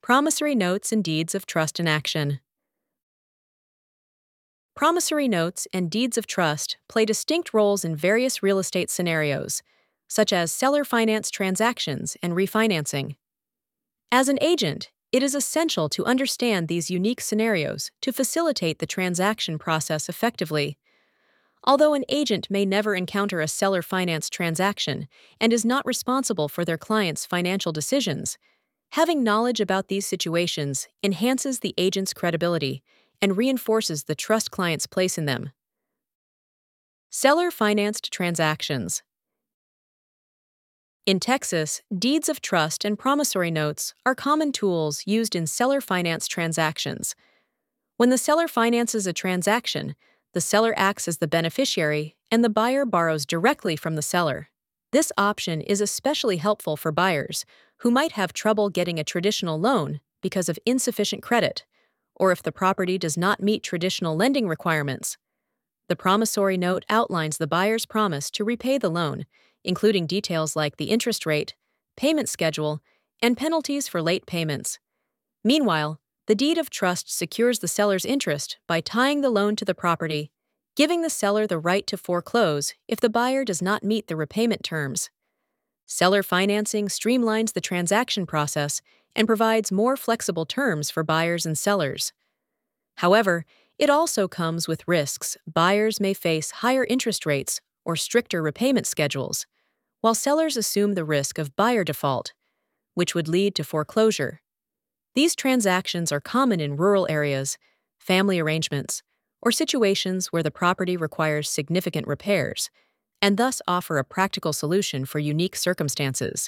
Promissory notes and deeds of trust in action. Promissory notes and deeds of trust play distinct roles in various real estate scenarios, such as seller finance transactions and refinancing. As an agent, it is essential to understand these unique scenarios to facilitate the transaction process effectively. Although an agent may never encounter a seller finance transaction and is not responsible for their client's financial decisions, having knowledge about these situations enhances the agent's credibility and reinforces the trust clients place in them. Seller-financed transactions. In Texas, deeds of trust and promissory notes are common tools used in seller finance transactions. When the seller finances a transaction, the seller acts as the beneficiary and the buyer borrows directly from the seller. This option is especially helpful for buyers who might have trouble getting a traditional loan because of insufficient credit, or if the property does not meet traditional lending requirements. The promissory note outlines the buyer's promise to repay the loan, including details like the interest rate, payment schedule, and penalties for late payments. Meanwhile, the deed of trust secures the seller's interest by tying the loan to the property, giving the seller the right to foreclose if the buyer does not meet the repayment terms. Seller financing streamlines the transaction process and provides more flexible terms for buyers and sellers. However, it also comes with risks. Buyers may face higher interest rates or stricter repayment schedules, while sellers assume the risk of buyer default, which would lead to foreclosure. These transactions are common in rural areas, family arrangements, or situations where the property requires significant repairs, and thus offer a practical solution for unique circumstances.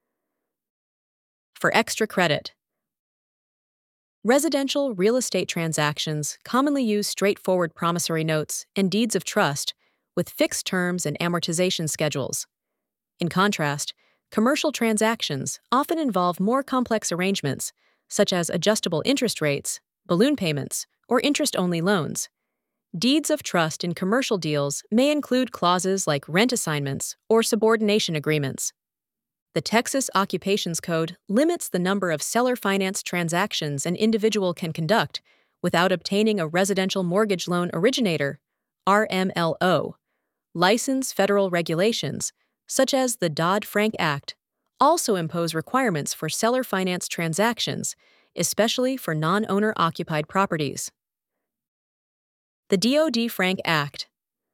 For extra credit. Residential real estate transactions commonly use straightforward promissory notes and deeds of trust with fixed terms and amortization schedules. In contrast, commercial transactions often involve more complex arrangements, such as adjustable interest rates, balloon payments, or interest-only loans. Deeds of trust in commercial deals may include clauses like rent assignments or subordination agreements. The Texas Occupations Code limits the number of seller-financed transactions an individual can conduct without obtaining a residential mortgage loan originator, RMLO. Licensed federal regulations, such as the Dodd-Frank Act, also impose requirements for seller-financed transactions, especially for non-owner-occupied properties. The Dodd-Frank Act.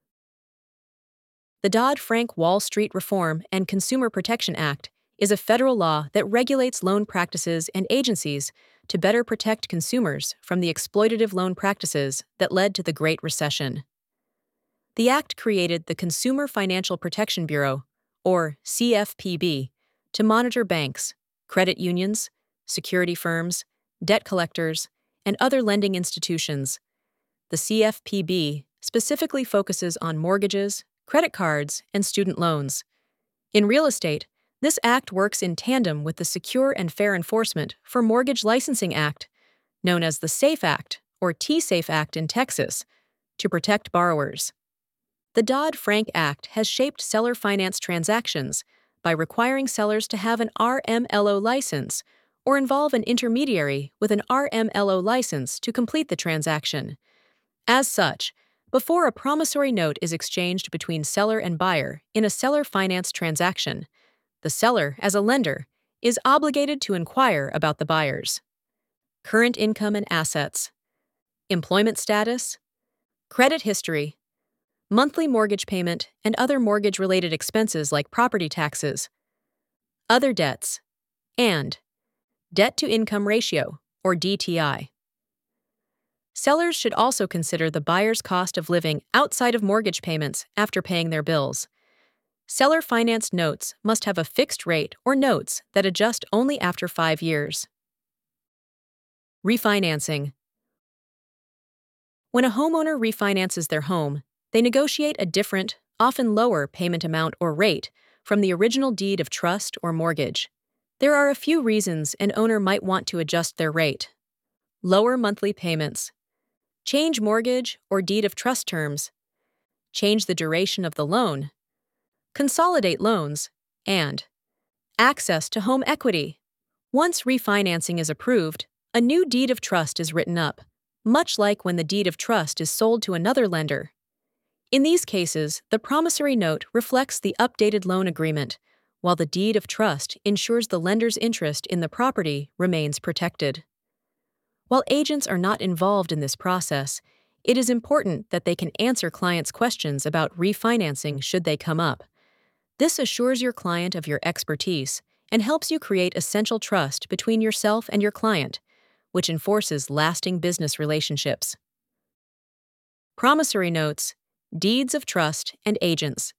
The Dodd-Frank Wall Street Reform and Consumer Protection Act is a federal law that regulates loan practices and agencies to better protect consumers from the exploitative loan practices that led to the Great Recession. The act created the Consumer Financial Protection Bureau, or CFPB, to monitor banks, credit unions, security firms, debt collectors, and other lending institutions. The CFPB specifically focuses on mortgages, credit cards, and student loans. In real estate, this act works in tandem with the Secure and Fair Enforcement for Mortgage Licensing Act, known as the SAFE Act or T-SAFE Act in Texas, to protect borrowers. The Dodd-Frank Act has shaped seller finance transactions by requiring sellers to have an RMLO license or involve an intermediary with an RMLO license to complete the transaction. As such, before a promissory note is exchanged between seller and buyer in a seller finance transaction, the seller, as a lender, is obligated to inquire about the buyers current income and assets, employment status, credit history, monthly mortgage payment, and other mortgage-related expenses like property taxes, other debts, and debt-to-income ratio, or DTI. Sellers should also consider the buyer's cost of living outside of mortgage payments after paying their bills. Seller-financed notes must have a fixed rate or notes that adjust only after 5 years. Refinancing. When a homeowner refinances their home, they negotiate a different, often lower payment amount or rate from the original deed of trust or mortgage. There are a few reasons an owner might want to adjust their rate. Lower monthly payments, change mortgage or deed of trust terms, change the duration of the loan, consolidate loans, and access to home equity, Once refinancing is approved, a new deed of trust is written up, much like when the deed of trust is sold to another lender. In these cases, the promissory note reflects the updated loan agreement, while the deed of trust ensures the lender's interest in the property remains protected. While agents are not involved in this process, it is important that they can answer clients' questions about refinancing should they come up. This assures your client of your expertise and helps you create essential trust between yourself and your client, which enforces lasting business relationships. Promissory notes, deeds of trust, and agents.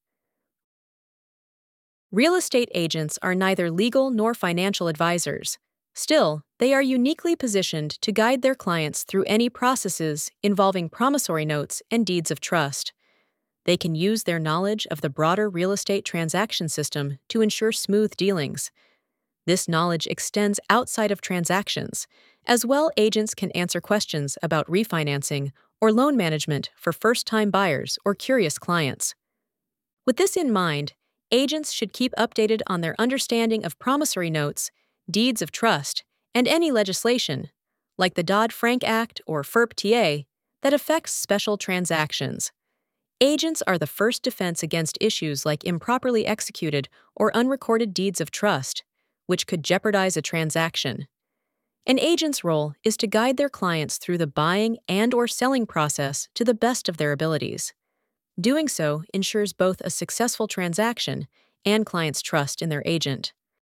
Real estate agents are neither legal nor financial advisors. Still, they are uniquely positioned to guide their clients through any processes involving promissory notes and deeds of trust. They can use their knowledge of the broader real estate transaction system to ensure smooth dealings. This knowledge extends outside of transactions. As well, agents can answer questions about refinancing or loan management for first-time buyers or curious clients. With this in mind, agents should keep updated on their understanding of promissory notes, deeds of trust, and any legislation, like the Dodd-Frank Act or FIRP-TA, that affects special transactions. Agents are the first defense against issues like improperly executed or unrecorded deeds of trust, which could jeopardize a transaction. An agent's role is to guide their clients through the buying and/or selling process to the best of their abilities. Doing so ensures both a successful transaction and clients' trust in their agent.